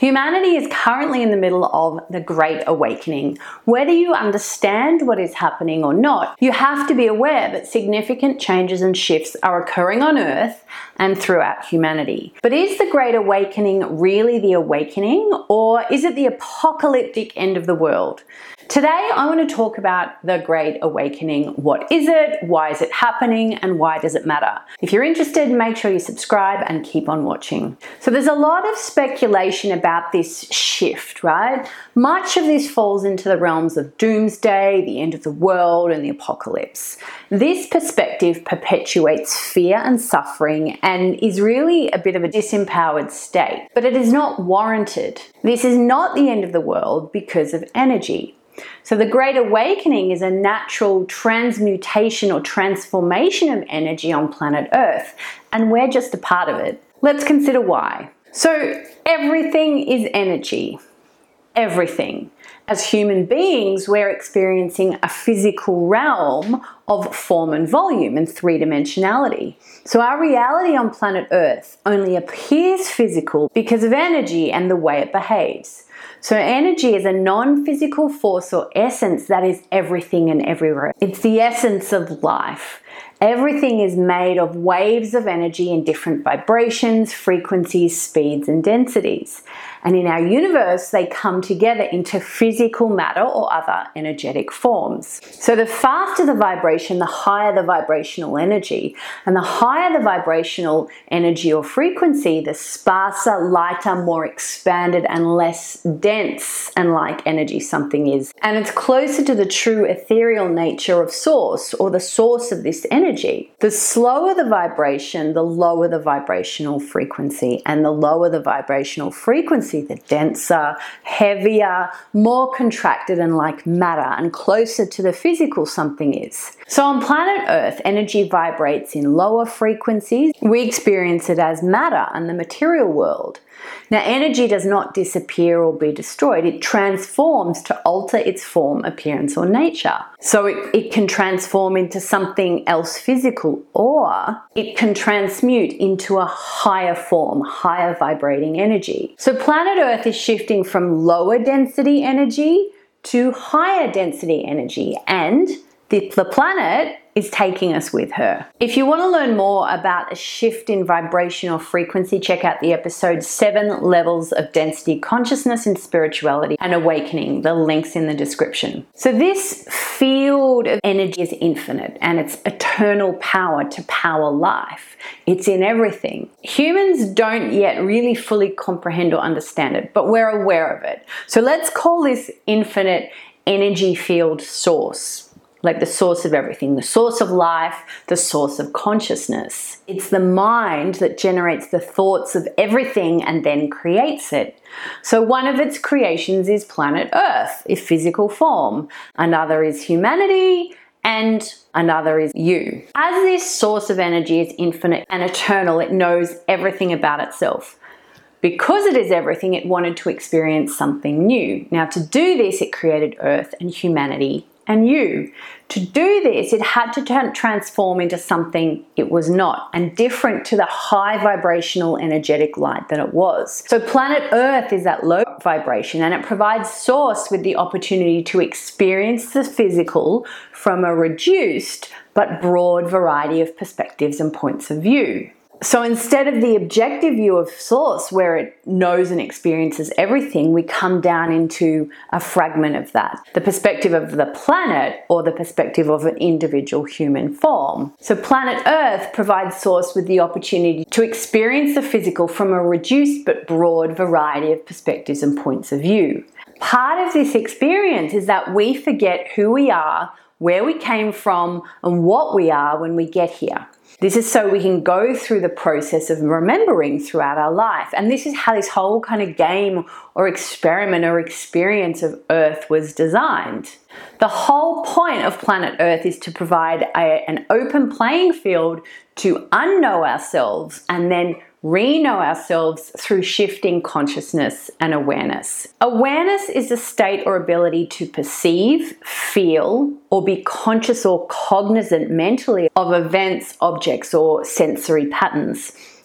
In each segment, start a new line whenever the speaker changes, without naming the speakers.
Humanity is currently in the middle of the Great Awakening. Whether you understand what is happening or not, you have to be aware that significant changes and shifts are occurring on Earth and throughout humanity. But is the Great Awakening really the awakening, or is it the apocalyptic end of the world? Today, I want to talk about the Great Awakening. What is it? Why is it happening? And why does it matter? If you're interested, make sure you subscribe and keep on watching. So there's a lot of speculation about this shift, right? Much of this falls into the realms of doomsday, the end of the world, and the apocalypse. This perspective perpetuates fear and suffering and is really a bit of a disempowered state, but it is not warranted. This is not the end of the world because of energy. So the Great Awakening is a natural transmutation or transformation of energy on planet Earth, and we're just a part of it. Let's consider why. So everything is energy. Everything. As human beings, we're experiencing a physical realm of form and volume and three-dimensionality. So our reality on planet Earth only appears physical because of energy and the way it behaves. So energy is a non-physical force or essence that is everything and everywhere. It's the essence of life. Everything is made of waves of energy in different vibrations, frequencies, speeds, and densities. And in our universe, they come together into physical matter or other energetic forms. So the faster the vibration, the higher the vibrational energy. And the higher the vibrational energy or frequency, the sparser, lighter, more expanded, and less dense and like energy something is. And it's closer to the true ethereal nature of source, or the source of this energy. The slower the vibration, the lower the vibrational frequency. And the lower the vibrational frequency, the denser, heavier, more contracted and like matter, and closer to the physical something is. So on planet Earth, energy vibrates in lower frequencies. We experience it as matter in the material world. Now, energy does not disappear or be destroyed. It transforms to alter its form, appearance, or nature. So it can transform into something else physical, or it can transmute into a higher form, higher vibrating energy. So planet Earth is shifting from lower density energy to higher density energy, and the planet is taking us with her. If you want to learn more about a shift in vibrational frequency, check out the episode 7 Levels of Density, Consciousness and Spirituality and Awakening. The link's in the description. So this field of energy is infinite, and it's eternal power to power life. It's in everything. Humans don't yet really fully comprehend or understand it, but we're aware of it. So let's call this infinite energy field source. Like the source of everything, the source of life, the source of consciousness. It's the mind that generates the thoughts of everything and then creates it. So one of its creations is planet Earth, in physical form. Another is humanity, and another is you. As this source of energy is infinite and eternal, it knows everything about itself. Because it is everything, it wanted to experience something new. Now, to do this, it created Earth and humanity and you. To do this, it had to transform into something it was not, and different to the high vibrational energetic light that it was. So planet Earth is at low vibration, and it provides source with the opportunity to experience the physical from a reduced but broad variety of perspectives and points of view. So instead of the objective view of source, where it knows and experiences everything, we come down into a fragment of that. The perspective of the planet, or the perspective of an individual human form. So planet Earth provides source with the opportunity to experience the physical from a reduced but broad variety of perspectives and points of view. Part of this experience is that we forget who we are, where we came from, and what we are when we get here. This is so we can go through the process of remembering throughout our life. And this is how this whole kind of game or experiment or experience of Earth was designed. The whole point of planet Earth is to provide an open playing field to unknow ourselves and then re-know ourselves through shifting consciousness and awareness. Awareness is a state or ability to perceive, feel, or be conscious or cognizant mentally of events, objects, or sensory patterns.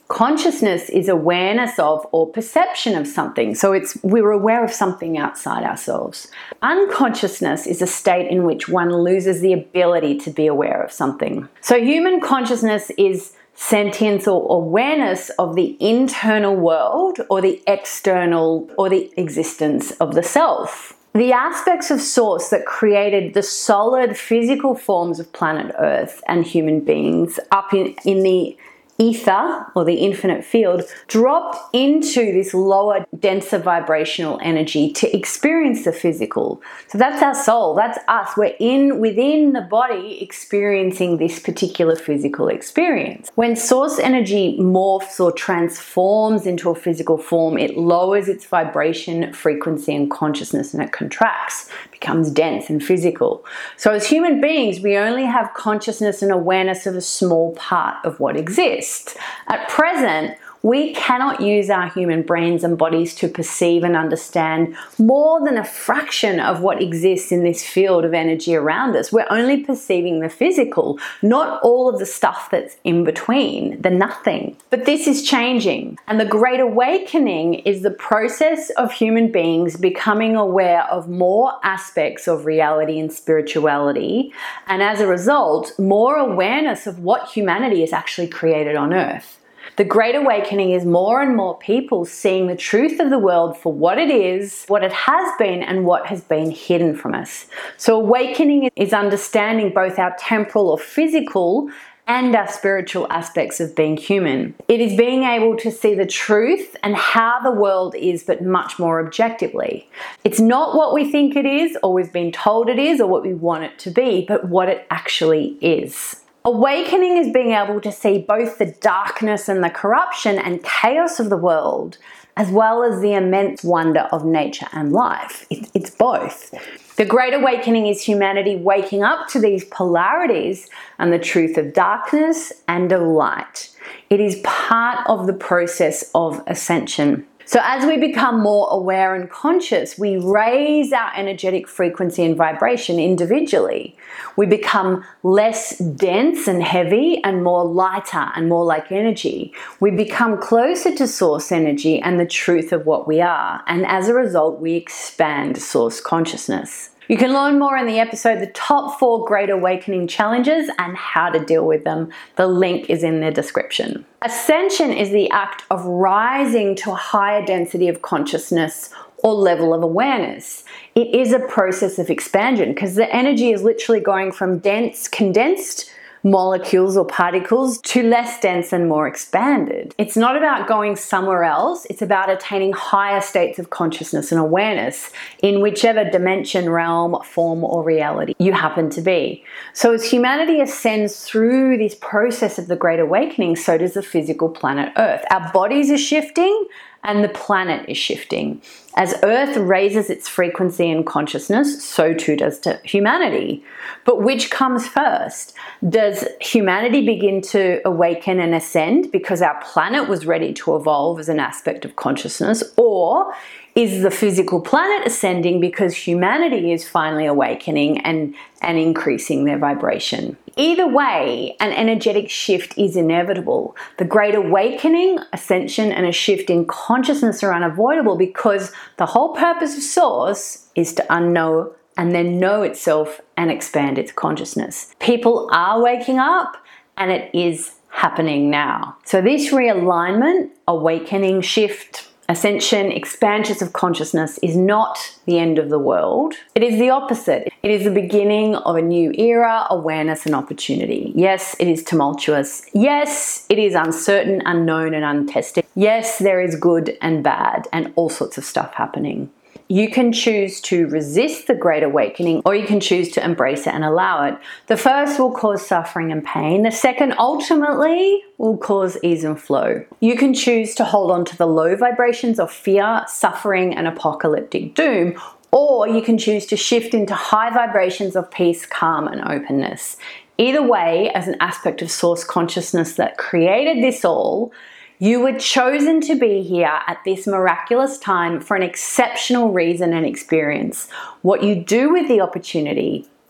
Consciousness is awareness of or perception of something. So we're aware of something outside ourselves. Unconsciousness is a state in which one loses the ability to be aware of something. So human consciousness is sentience or awareness of the internal world or the external or the existence of the self. The aspects of Source that created the solid physical forms of planet Earth and human beings up in the ether or the infinite field dropped into this lower, denser vibrational energy to experience the physical. So that's our soul, that's us. We're within the body experiencing this particular physical experience. When source energy morphs or transforms into a physical form, it lowers its vibration, frequency, and consciousness, and it contracts, becomes dense and physical. So as human beings, we only have consciousness and awareness of a small part of what exists. At present, we cannot use our human brains and bodies to perceive and understand more than a fraction of what exists in this field of energy around us. We're only perceiving the physical, not all of the stuff that's in between, the nothing. But this is changing. And the Great Awakening is the process of human beings becoming aware of more aspects of reality and spirituality. And as a result, more awareness of what humanity has actually created on Earth. The Great Awakening is more and more people seeing the truth of the world for what it is, what it has been, and what has been hidden from us. So awakening is understanding both our temporal or physical and our spiritual aspects of being human. It is being able to see the truth and how the world is, but much more objectively. It's not what we think it is, or we've been told it is, or what we want it to be, but what it actually is. Awakening is being able to see both the darkness and the corruption and chaos of the world, as well as the immense wonder of nature and life. It's both. The Great Awakening is humanity waking up to these polarities and the truth of darkness and of light. It is part of the process of ascension. So as we become more aware and conscious, we raise our energetic frequency and vibration individually. We become less dense and heavy and more lighter and more like energy. We become closer to source energy and the truth of what we are. And as a result, we expand source consciousness. You can learn more in the episode, The Top 4 Great Awakening Challenges and how to deal with them. The link is in the description. Ascension is the act of rising to a higher density of consciousness or level of awareness. It is a process of expansion because the energy is literally going from dense, condensed molecules or particles to less dense and more expanded. It's not about going somewhere else, it's about attaining higher states of consciousness and awareness in whichever dimension, realm, form, or reality you happen to be. So as humanity ascends through this process of the Great Awakening, so does the physical planet Earth. Our bodies are shifting and the planet is shifting. As Earth raises its frequency and consciousness, so too does humanity. But which comes first? Does humanity begin to awaken and ascend because our planet was ready to evolve as an aspect of consciousness? Or is the physical planet ascending because humanity is finally awakening and increasing their vibration? Either way, an energetic shift is inevitable. The Great Awakening, ascension, and a shift in consciousness are unavoidable because the whole purpose of Source is to unknow and then know itself and expand its consciousness. People are waking up and it is happening now. So this realignment, awakening, shift, ascension, expansions of consciousness is not the end of the world. It is the opposite. It is the beginning of a new era, awareness, and opportunity. Yes, it is tumultuous. Yes, it is uncertain, unknown, and untested. Yes, there is good and bad and all sorts of stuff happening. You can choose to resist the Great Awakening or you can choose to embrace it and allow it. The first will cause suffering and pain. The second ultimately will cause ease and flow. You can choose to hold on to the low vibrations of fear, suffering, and apocalyptic doom, or you can choose to shift into high vibrations of peace, calm, and openness. Either way, as an aspect of source consciousness that created this all, you were chosen to be here at this miraculous time for an exceptional reason and experience. What you do with the opportunity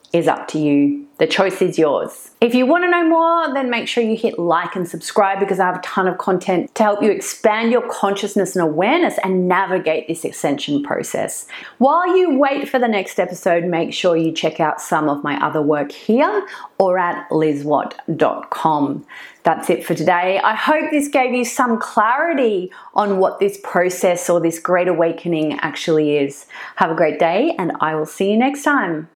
is up to you. The choice is yours. If you want to know more, then make sure you hit like and subscribe, because I have a ton of content to help you expand your consciousness and awareness and navigate this ascension process. While you wait for the next episode, make sure you check out some of my other work here or at lizwatt.com. That's it for today. I hope this gave you some clarity on what this process or this great awakening actually is. Have a great day, and I will see you next time.